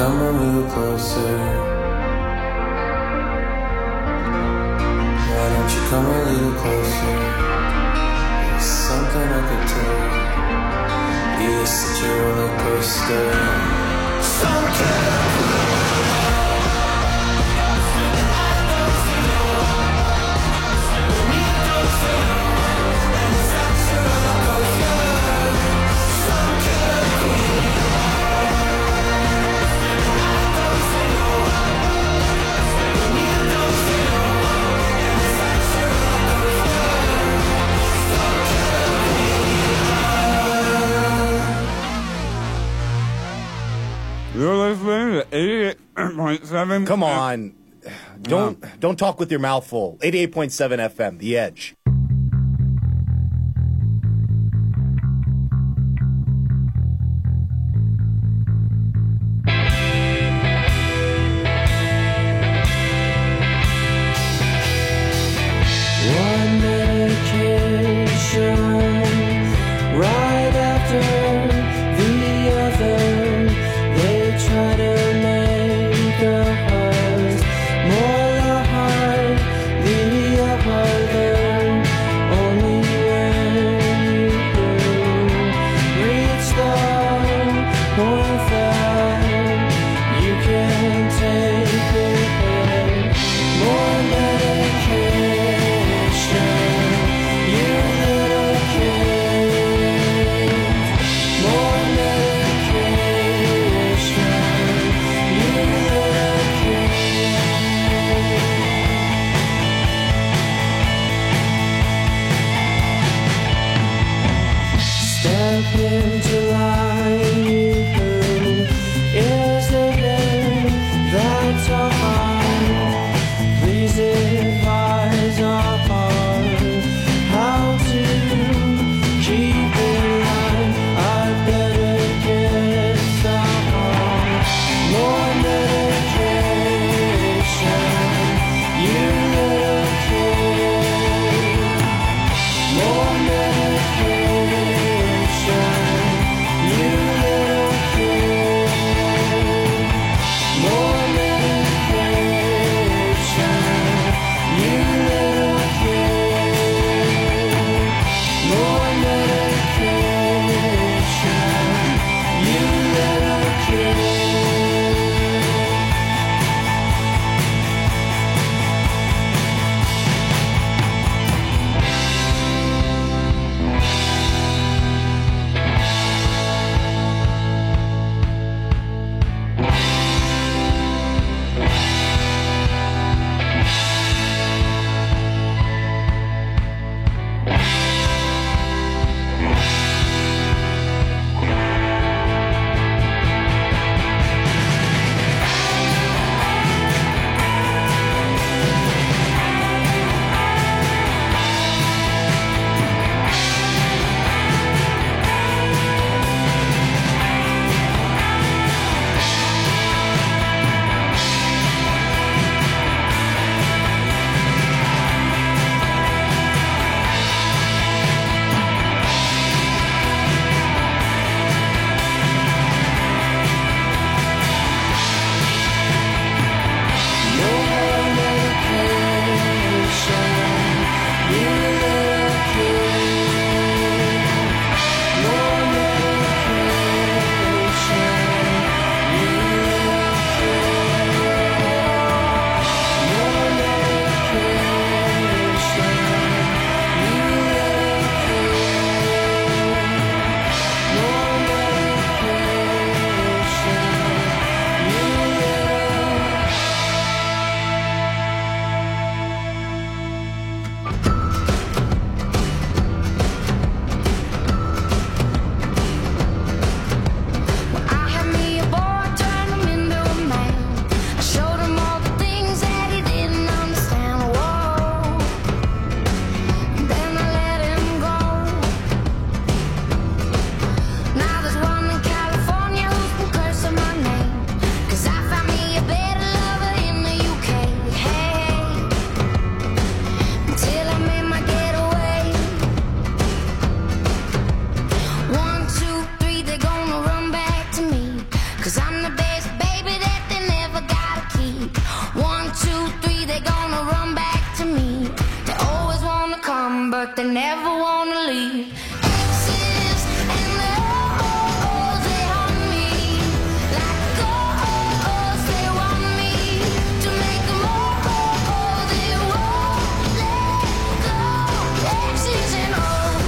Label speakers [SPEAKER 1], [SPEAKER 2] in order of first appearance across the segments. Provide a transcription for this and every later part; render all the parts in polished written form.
[SPEAKER 1] come a little closer? Why don't you come a little closer? There's something I could tell. You're such a roller coaster.
[SPEAKER 2] You're listening to 88.7.
[SPEAKER 3] Come on. Don't talk with your mouth full. 88.7 FM, The Edge.
[SPEAKER 1] One medication right after the other. They try to make us more hard, the harder.
[SPEAKER 4] but they never wanna leave. Exes and the O's, they haunt me like ghosts. They want me to make them all, they won't let go. Exes and O's.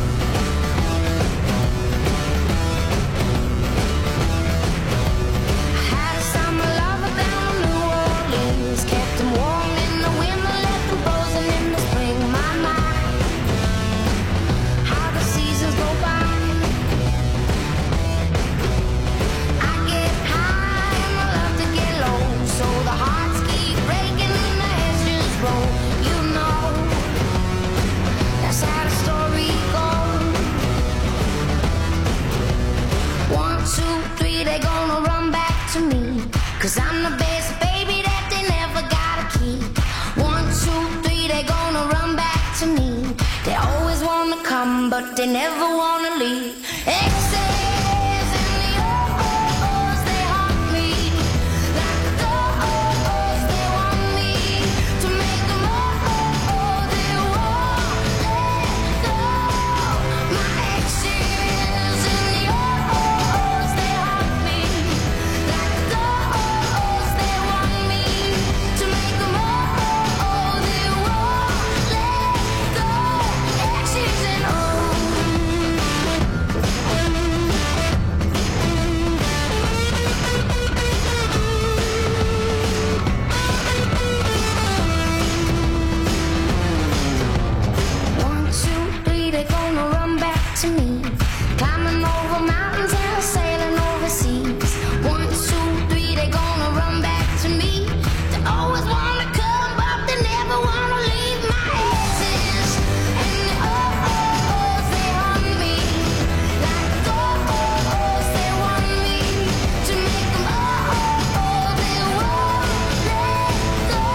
[SPEAKER 4] I had a summer lover down in New Orleans, kept them warm in the winter, left them frozen in the spring. My, how the seasons go by. I get high and I love to get low, so the hearts keep breaking and the heads just roll. You know, that's how the story goes. 1, 2, 3, they gonna run back to me, 'cause I'm the best baby that they never gotta keep. 1, 2, 3, they gonna run back to me. They always wanna come, but they never wanna leave. Exes and the O's, they haunt me like ghosts. They want me to make them all, they won't let go. My exes and the O's, they haunt me like ghosts. They want me to make them all, they won't let go. Exes and O's. One, two, three, they gonna run back to me. Climbing over mountains and sailing overseas. 1, 2, 3, they gonna run back to me. They always wanna come, but they never wanna leave. My exes and the O's, they haunt me like ghosts. They want me to make them all, they won't let go.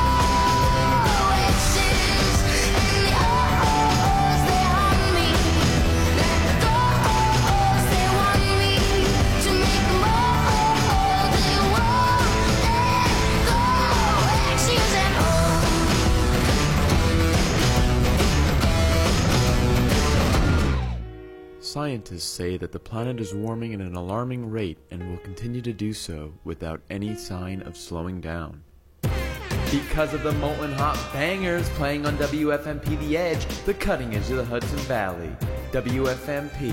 [SPEAKER 4] Exes and the O's, they haunt me like ghosts. They want me to make them all, they won't let go. Exes and O's.
[SPEAKER 5] Scientists say that the planet is warming at an alarming rate and will continue to do so without any sign of slowing down. Because of the molten hot bangers playing on WFMP The Edge, the cutting edge of the Hudson Valley. WFMP.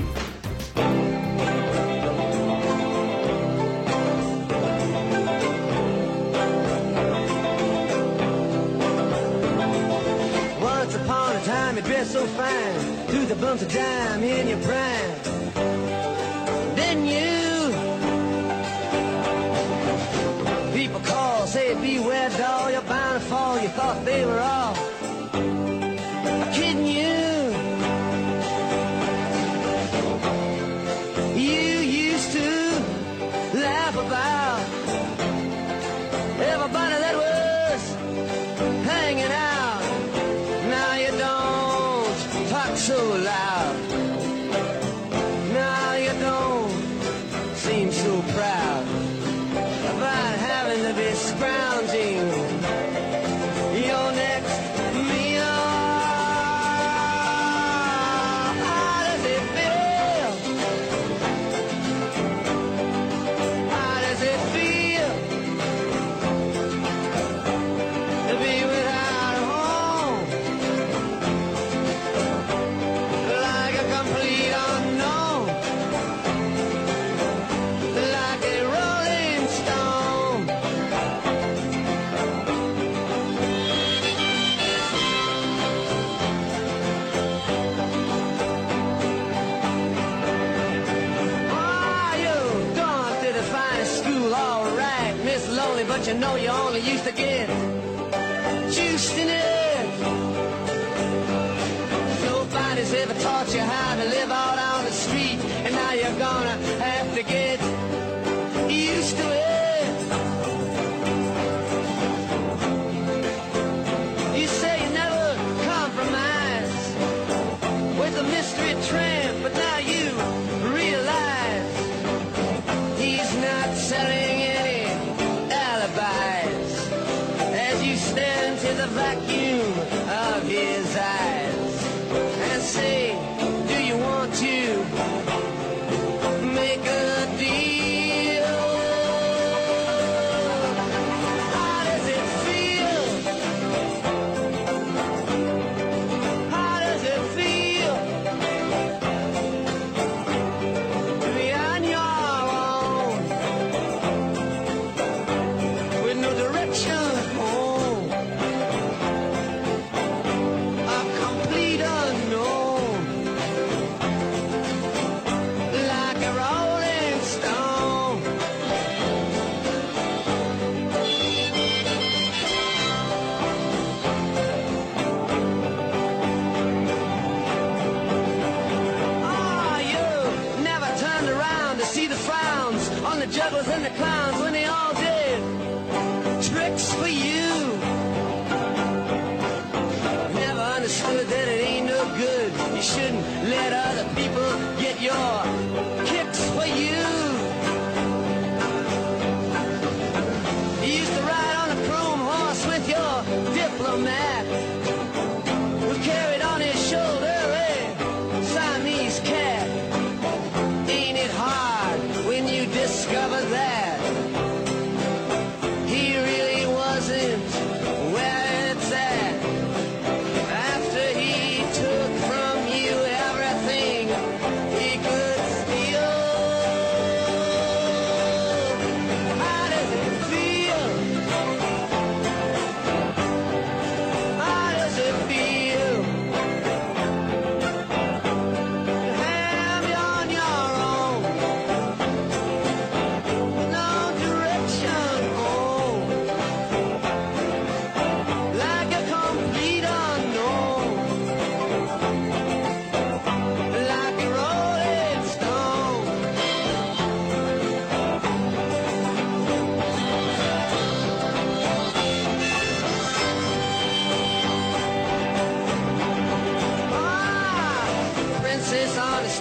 [SPEAKER 6] Once upon a time you dressed so fine, threw the bumps of dime in your prime. Didn't you? People call, say beware doll, you're bound to fall. You thought they were all kidding you. You used to laugh about everybody that was hanging out. Now you don't talk so loud. Now you don't seem so proud about having to be scrounging your next meal. How does it feel? How does it feel to be without a home? Like a complete unknown, like a rolling stone. Ah, you gone to the finest school, all right, Miss Lonely, but you know you only used to get juiced in it. Nobody's ever taught you how to live out on the street, and now you're gonna have to get used to it. You say you never compromise with the mystery tramp, but now you realize he's not selling any alibis as you stare into the vacuum of his eyes.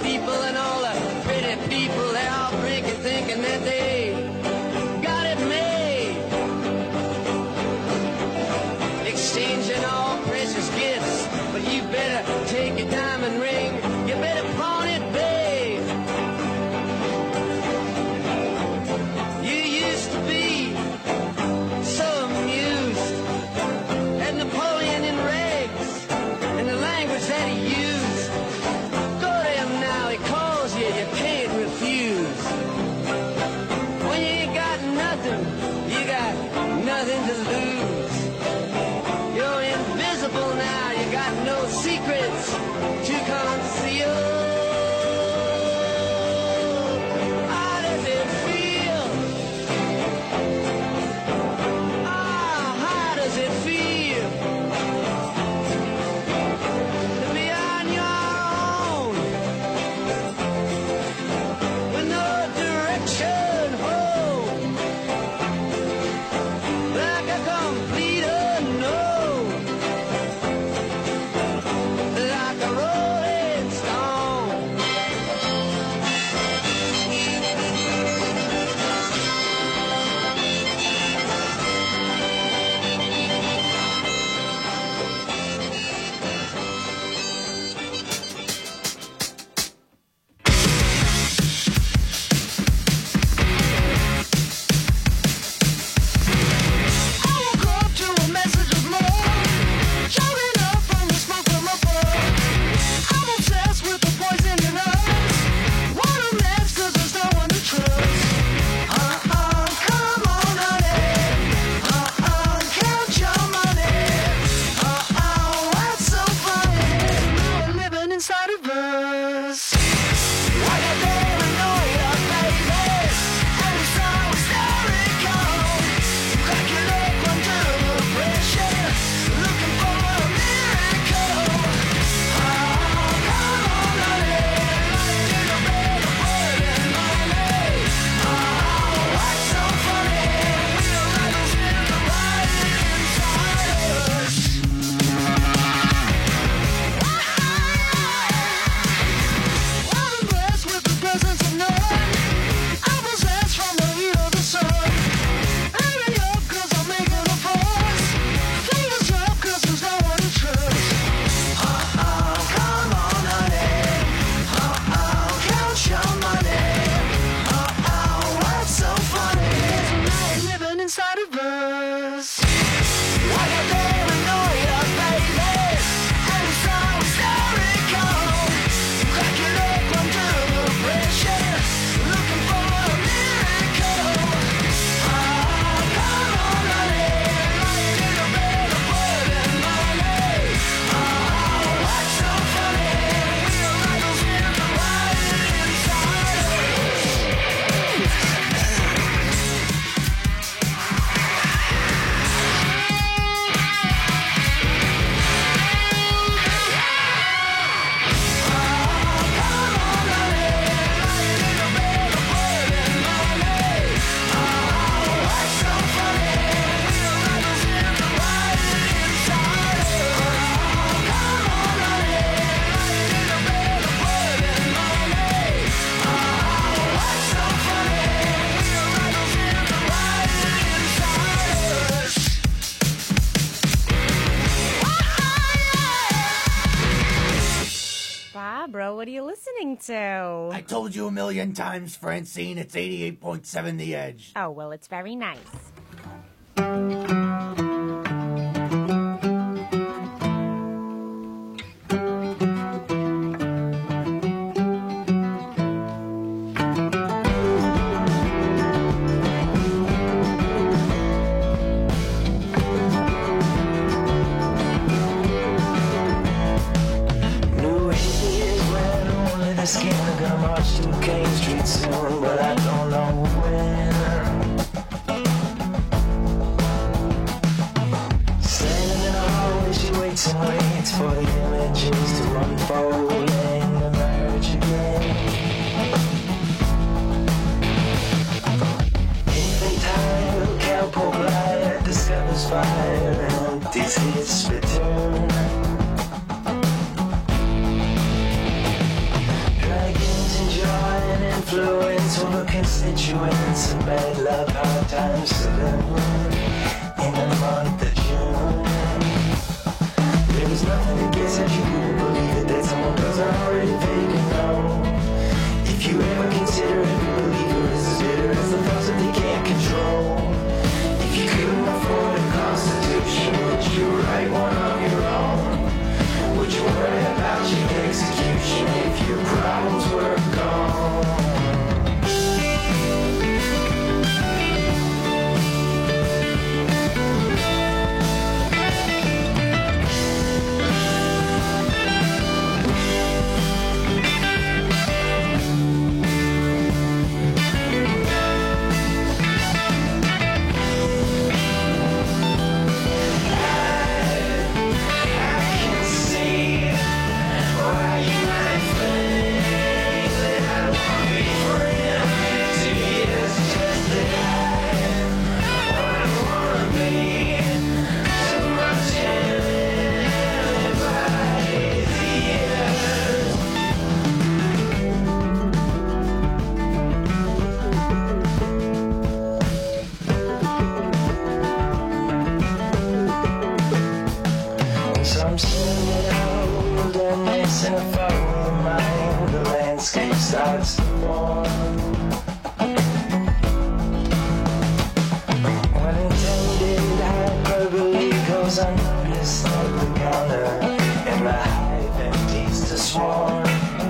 [SPEAKER 6] people and all the pretty people, they're all drinking, thinking that they got it made. Exchanging all precious gifts, but you better take your diamond ring, you better pawn it, babe. You used to be so amused at Napoleon in rags and the language that he used. Go to him now, he calls you, you can't refuse. When you ain't got nothing, you got nothing to lose. You're invisible now, you got no secrets to conceal. How does it feel? How does it feel to be on your own with no direction home, like a complete unknown, like a rolling stone? I woke up to a message of love, showing up from the smoke from above. I'm obsessed with the poison in us. What a mess, 'cause there's no one to trust. Come on, honey. Count your money. What's so funny? We're living inside of us. Why you never know your baby? And it's so hysterical. Crack it up under the pressure, looking for a miracle. Come on, honey, light a better word than money. What's so funny? We are rebels in the light inside us. I'm blessed with the presence of none. I'm possessed from the heat of the sun. Hurry up, 'cause I'm making a fuss. Fingers up, 'cause there's no one to trust. Come on, honey. Count your money. What's so funny? Tonight living inside of us. Why you never know your baby? And it's so hysterical. Crack it up under the pressure, looking for a miracle. Come on, honey, light a better word than money. What's so funny? We are rebels in the light inside us.
[SPEAKER 7] Barbara, what are you listening to?
[SPEAKER 8] I told you a million times, Francine, it's 88.7 The Edge.
[SPEAKER 7] Oh, well, it's very nice.
[SPEAKER 9] New Year's when only the skin are gonna march to King Street soon, but I don't know when. Standing in a hallway, she waits and waits for the images to unfold and emerge again. Infantile cowpoke light discovers fire and empties his return. Drag bad luck, hard times saloon in the month of June. There was nothing to guess that you wouldn't believe it, that someone doesn't already vaguely know. If you ever consider every believer is as bitter as the thoughts that they can't control. If you couldn't afford a constitution, would you write one of your own? Would you worry about your execution if your problems were gone? Some singing old and missing a foreign mind. The landscape starts to warm. When intended hyperbole goes unnoticed at the counter, and the hive empties to swarm.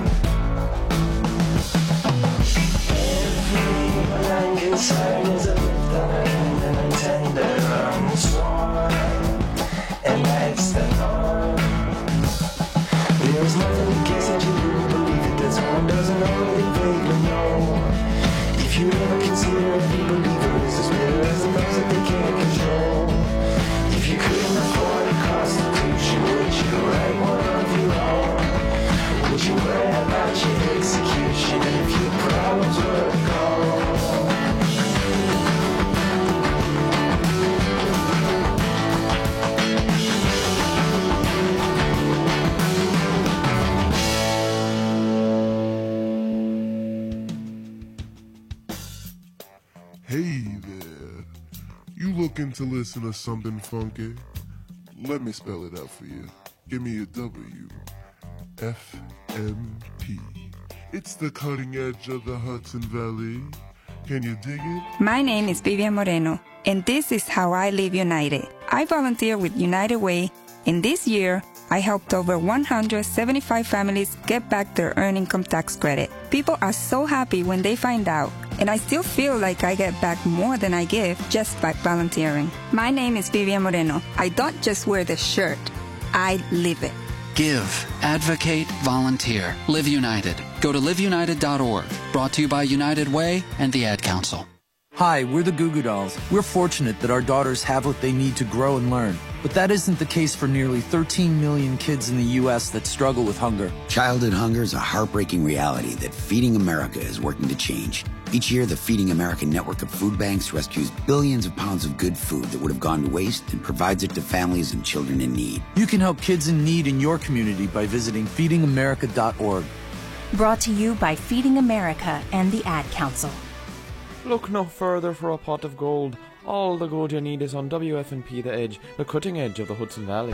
[SPEAKER 9] Every unconcern is a lift unearned and a tender unsworn. And that's the norm. There's nothing to guess that you wouldn't believe it, that someone doesn't already vaguely know. If you ever consider every believer is as bitter as the thoughts that they can't control. If you couldn't afford a constitution, would you write one of your own? Would you worry about your execution if your problems were gone?
[SPEAKER 10] Hey there. You looking to listen to something funky? Let me spell it out for you. Give me a W. FMP. It's the cutting edge of the Hudson Valley. Can you dig it?
[SPEAKER 11] My name is Vivian Moreno, and this is how I live United. I volunteer with United Way, and this year, I helped over 175 families get back their earned income tax credit. People are so happy when they find out, and I still feel like I get back more than I give just by volunteering. My name is Vivian Moreno. I don't just wear the shirt, I live it.
[SPEAKER 12] Give, advocate, volunteer. Live United. Go to liveunited.org. Brought to you by United Way and the Ad Council.
[SPEAKER 13] Hi, we're the Goo Goo Dolls. We're fortunate that our daughters have what they need to grow and learn. But that isn't the case for nearly 13 million kids in the U.S. that struggle with hunger.
[SPEAKER 14] Childhood hunger is a heartbreaking reality that Feeding America is working to change. Each year, the Feeding America network of food banks rescues billions of pounds of good food that would have gone to waste and provides it to families and children in need.
[SPEAKER 13] You can help kids in need in your community by visiting feedingamerica.org.
[SPEAKER 15] Brought to you by Feeding America and the Ad Council.
[SPEAKER 5] Look no further for a pot of gold. All the gold you need is on WFNP The Edge, the cutting edge of the Hudson Valley.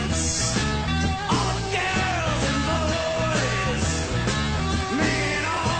[SPEAKER 6] All the girls and boys, men all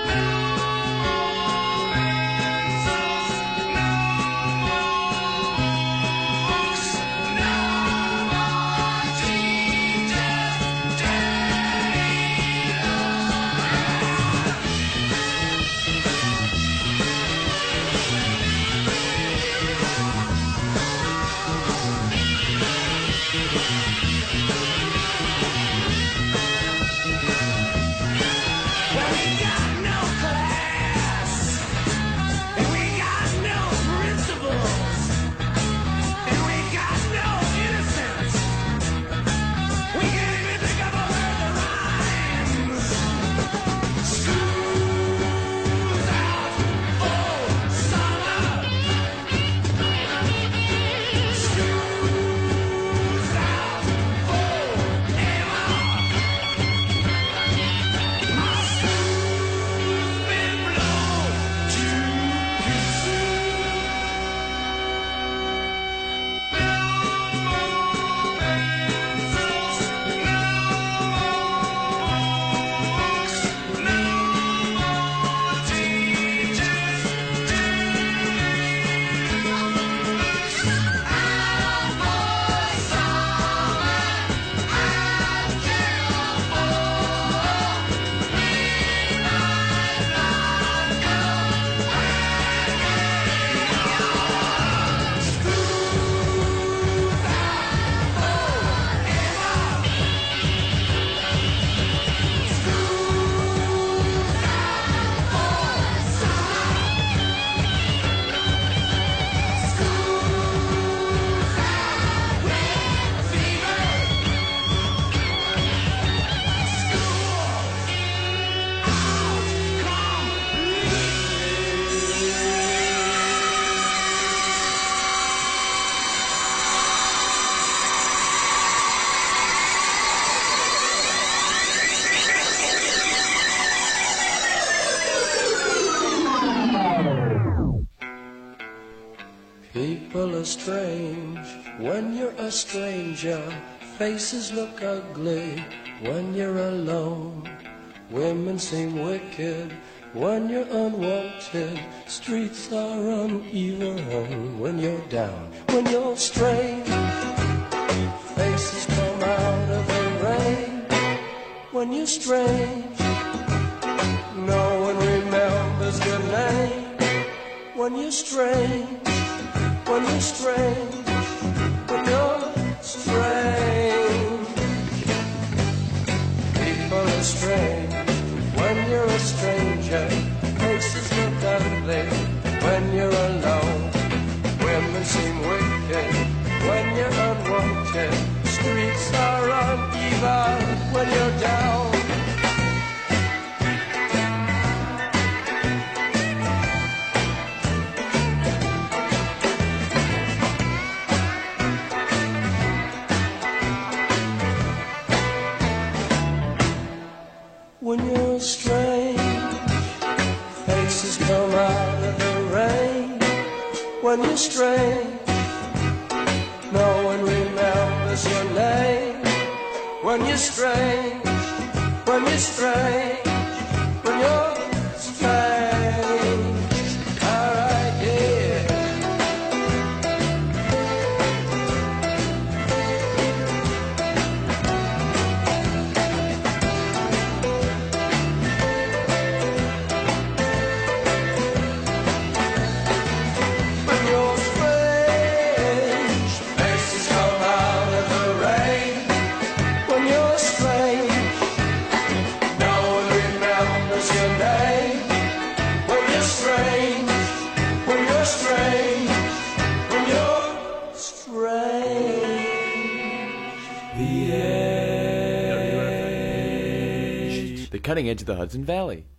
[SPEAKER 16] People are strange when you're a stranger. Faces look ugly when you're alone. Women seem wicked when you're unwanted. Streets are uneven when you're down. When you're strange, faces come out of the rain. When you're strange, no one remembers your name. When you're strange, when you're strange, when you're strange. People are strange when you're a stranger. Faces look ugly when you're alone. Women seem wicked when you're unwanted. Streets are uneven when you're down. When you're strange, faces come out of the rain. When you're strange, no one remembers your name. When you're strange, when you're strange, when you're strange. Alright, yeah.
[SPEAKER 5] The cutting edge of the Hudson Valley.